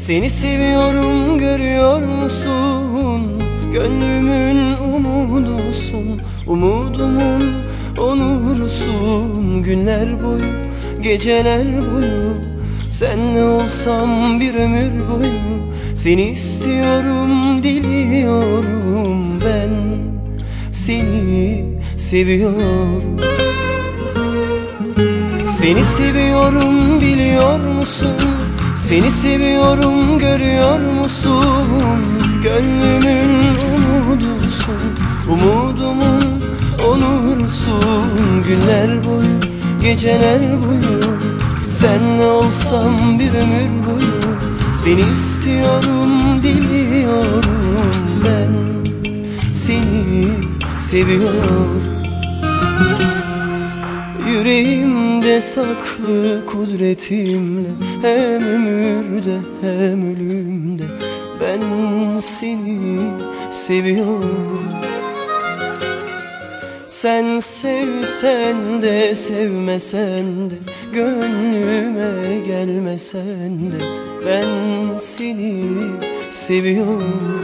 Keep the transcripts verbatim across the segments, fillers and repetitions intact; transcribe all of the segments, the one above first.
Seni seviyorum, görüyor musun? Gönlümün umudusun, umudumun onurusun. Günler boyu, geceler boyu senle olsam bir ömür boyu. Seni istiyorum, diliyorum, ben seni seviyorum. Seni seviyorum, biliyor musun? Seni seviyorum, görüyor musun? Gönlümün umudusun, umudumun onursun. Günler boyu, geceler boyu senle olsam bir ömür boyu. Seni istiyorum, diliyorum, ben seni seviyorum. Yüreğimde saklı kudretimle, hem ömürde hem ölümde ben seni seviyorum. Sen sevsen de sevmesen de, gönlüme gelmesen de ben seni seviyorum.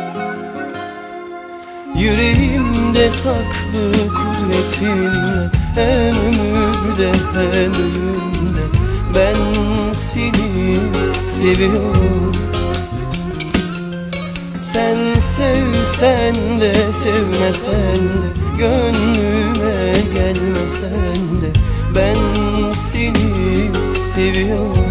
Yüreğimde saklı kudretinle, hem ömürde hem ölümde ben seni seviyorum. Sen sevsen de sevmesen de, gönlüme gelmesen de ben seni seviyorum.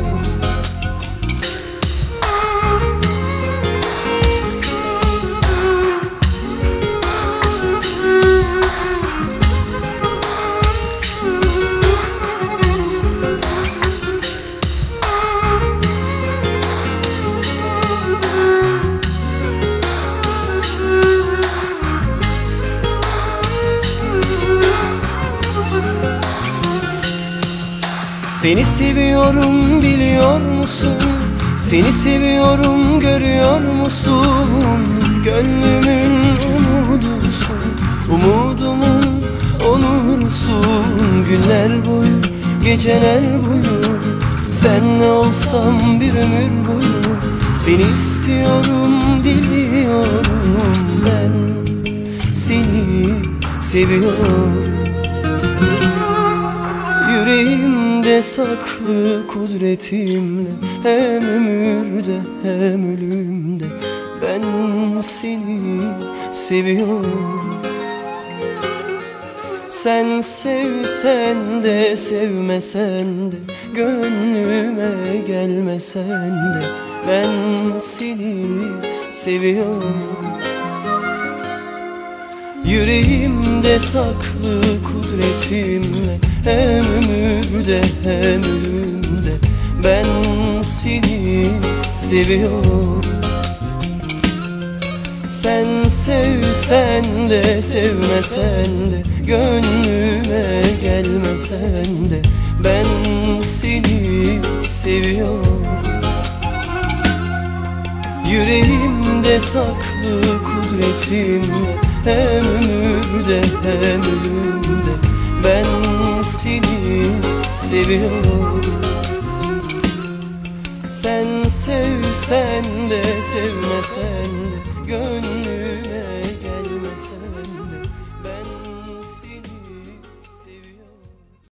Seni seviyorum, biliyor musun? Seni seviyorum, görüyor musun? Gönlümün umudusun, umudumun onursun. Günler boyu, geceler boyu senle olsam bir ömür boyu. Seni istiyorum, diliyorum, ben seni seviyorum. Yüreğimde saklı kudretimle, hem ömürde hem ölümde ben seni seviyorum. Sen sevsen de sevmesen de, gönlüme gelmesen de ben seni seviyorum. Yüreğimde saklı kudretimle, hem ömürde hem ölümde ben seni seviyorum. Sen sevsen de sevmesen de, gönlüme gelmesen de ben seni seviyorum. Yüreğimde saklı kudretimle, hem ömürde hem ölümde ben seni seviyorum. Sen sevsen de sevmesen de, gönlüm